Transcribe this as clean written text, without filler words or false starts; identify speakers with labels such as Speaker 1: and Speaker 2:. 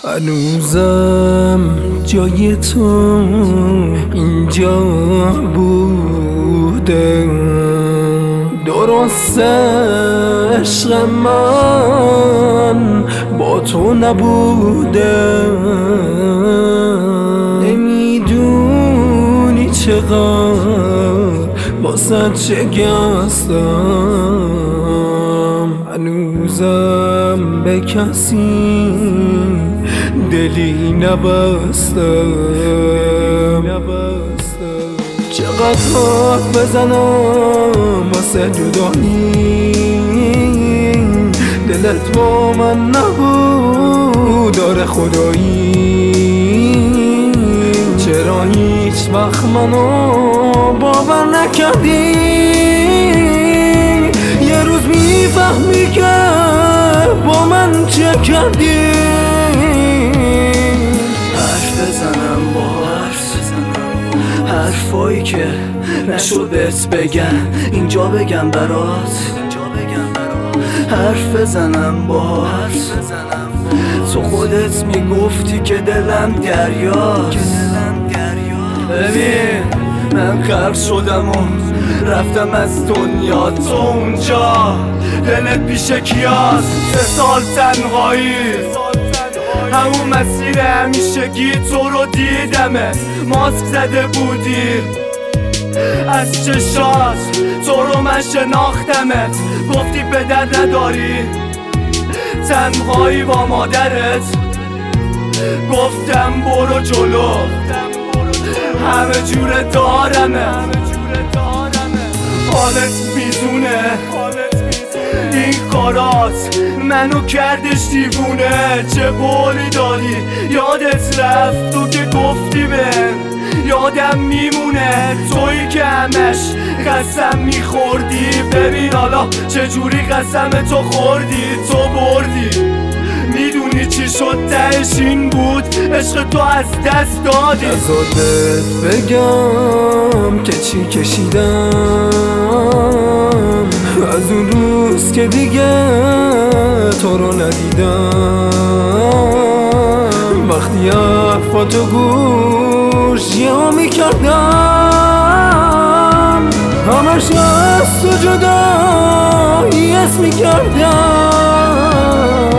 Speaker 1: هنوزم جای تو اینجا بوده، درست عشق من با تو نبوده. نمیدونی چقدر واسه شکستم، هنوزم به کسی دلی نبستم. چقدر حرف بزنم واسه جدایی، دلت با من نبود داره خدایی. چرا هیچ وقت منو باور نکردی؟ یه روز میفهمی که با من چه کردی.
Speaker 2: حرف بزنم با حرفایی که نشد بهت بگم، اینجا بگم برات. حرف بزنم با تو خودت میگفتی که دلم دریاست. ببین من غرق شدم و رفتم از دنیا، تو اونجا دلت پیش کیاست؟ 3 سال تنهایی، همون مسیر همیشگی تو رو دیدمت، ماسک زده بودی از چشات، تو رو من شناختمت، گفتی به درد نداری. تنهایی با مادرت، گفتم برو جلو، همه جوره دارمت. حالت میزونه این کارات منو کردش دیوونه. چه قولی دادی یادت رفت، تو که گفتی من یادم میمونه. تویی که همش قسم میخوردی، ببین حالا چجوری قسم تو خوردی. تو بردی، میدونی چی شد تهش این بود، عشق تو از دست دادی.
Speaker 1: نزادت بگم که چی کشیدم از اون روز که دیگه تو رو ندیدم. وقتی حرفاتو گوش یا میکردم، همش از تو جدایی حس میکردم.